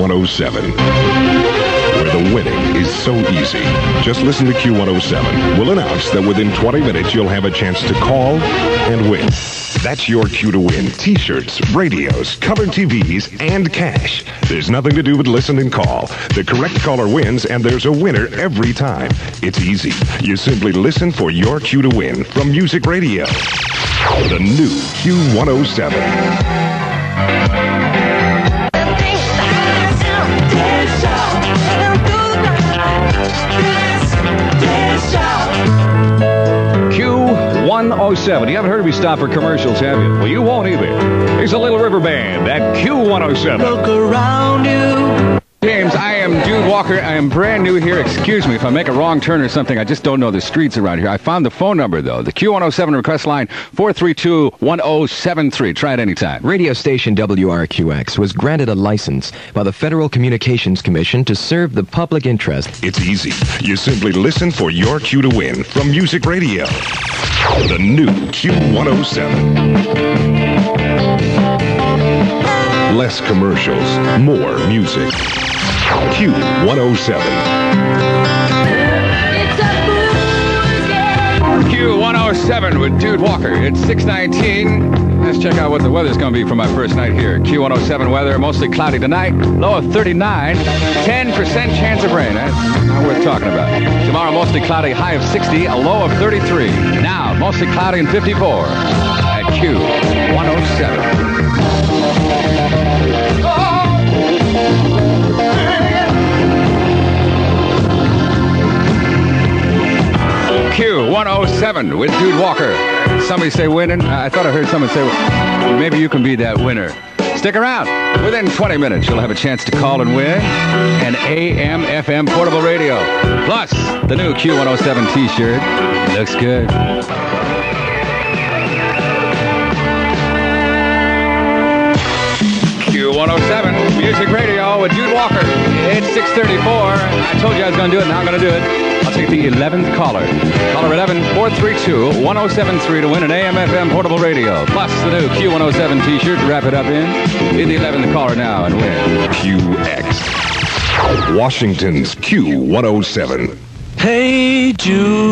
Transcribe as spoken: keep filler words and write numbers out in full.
one oh seven. Where the winning is so easy. Just listen to Q one oh seven. We'll announce that within twenty minutes you'll have a chance to call and win. That's your cue to win. T-shirts, radios, colored T Vs, and cash. There's nothing to do but listen and call. The correct caller wins, and there's a winner every time. It's easy. You simply listen for your cue to win from Music Radio. The new Q one oh seven. Q one oh seven. You haven't heard me stop for commercials, have you? Well, you won't either. Here's a Little River Band at Q one oh seven. Look around you. James, I am Dude Walker. I am brand new here. Excuse me if I make a wrong turn or something. I just don't know the streets around here. I found the phone number, though. The Q one oh seven request line, four three two, one oh seven three. Try it anytime. Radio station W R Q X was granted a license by the Federal Communications Commission to serve the public interest. It's easy. You simply listen for your cue to win from Music Radio. The new Q one oh seven. Less commercials, more music. Q one oh seven. Q one oh seven with Dude Walker. It's six nineteen. Let's check out what the weather's going to be for my first night here. Q one oh seven weather, mostly cloudy tonight. Low of thirty-nine. ten percent chance of rain. That's not worth talking about. Tomorrow, mostly cloudy, high of sixty, a low of thirty-three. Now, mostly cloudy and fifty-four at Q one oh seven. Q one oh seven with Dude Walker. Somebody say winning. I thought I heard someone say maybe you can be that winner. Stick around. Within twenty minutes, you'll have a chance to call and win an A M F M portable radio. Plus, the new Q one oh seven T-shirt. Looks good. Q one oh seven Music Radio with Dude Walker. It's six thirty-four. I told you I was going to do it. Now I'm going to do it. I'll take the eleventh caller. Caller eleven, four three two, one oh seven three to win an A M F M portable radio. Plus the new Q one oh seven T-shirt to wrap it up in. Be the eleventh caller now and win. Q X. Washington's Q one oh seven. Hey, Jude.